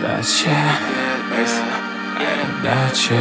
Удачи, удачи,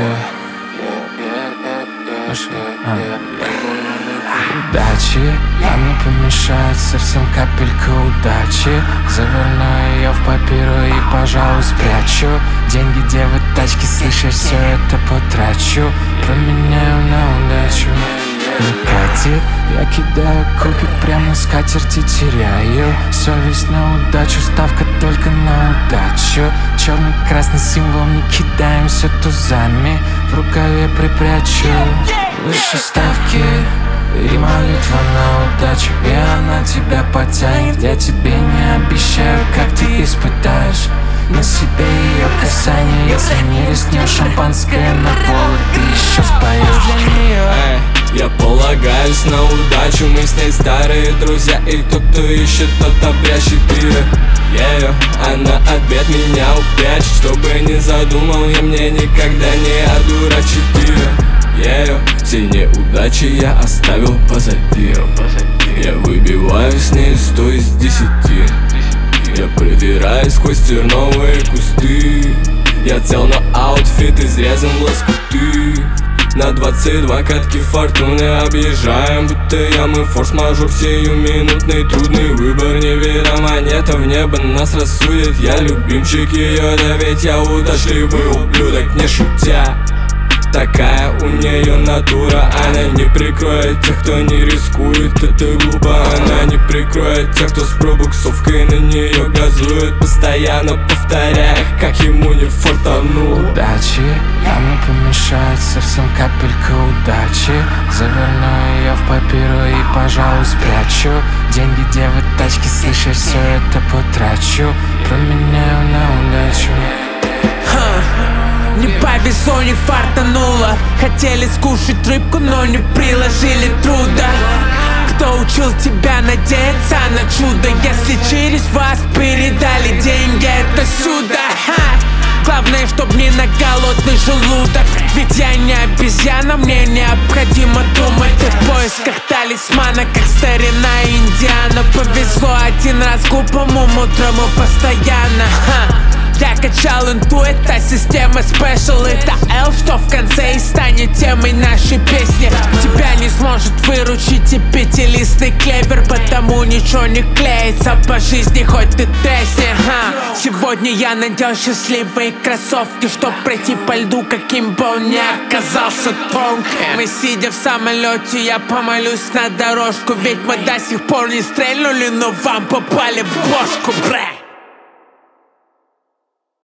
удачи, она помешает совсем капелька удачи. Заверну ее в папиру и, пожалуй, спрячу. Деньги, где в тачке, слышишь, все это потрачу. Променяю на удачу. Не катит, я кидаю кубик прямо с скатерти, теряю совесть на удачу, ставка только на удачу. Черный-красный символ, не кидаемся тузами, в рукаве припрячу. Выше ставки и молитва на удачу, и она тебя потянет. Я тебе не обещаю, как ты испытаешь на себе ее касание. Если не рискнешь, шампанское на пол, ты еще споешь для нее. Я полагаюсь на удачу, мы с ней старые друзья, и тот, кто ищет, тот обрящет ее. Она отбед меня упрячет, чтобы не задумал я, мне никогда не одурачит ее. Все неудачи я оставил позади. Я выбиваю с ней 100 из 10. Я продираюсь сквозь терновые кусты. Я цел на аутфит, изрезан в лоскуты. На 22 катки фортуны объезжаем, будто ямы форс-мажор, сиюминутный трудный выбор. Не веря монета в небо нас рассудит. Я любимчик ее, да ведь я удачливый ублюдок, не шутя. Такая у нее натура, она не прикроет тех, кто не рискует. Это глупо, она не прикроет тех, кто с пробуксовкой на нее газует, постоянно повторяя, как ему не фартануло. Удачи, она помешает совсем капелька удачи. Заверну ее в папиру и, пожалуй, спрячу. Деньги, где в тачке, слышишь, все это потрачу. Променяю на удачу. Не повезло, не фартануло. Хотели скушать рыбку, но не приложили труда. Кто учил тебя надеяться на чудо? Если через вас передали деньги, это сюда. Главное, чтоб не на голодный желудок. Ведь я не обезьяна, мне необходимо думать. Ты в поисках талисмана, как старина Индиана. Повезло один раз глупому, мудрому постоянно. Я качал инту, это система спешл. Это эльф, что в конце и станет темой нашей песни. Тебя не сможет выручить и пятилистный клевер, потому ничего не клеится по жизни, хоть ты тресни. Сегодня я надел счастливые кроссовки, чтоб пройти по льду, каким бы он ни оказался тонким. Мы сидя в самолете, я помолюсь на дорожку, ведь мы до сих пор не стрельнули, но вам попали в бошку, бре.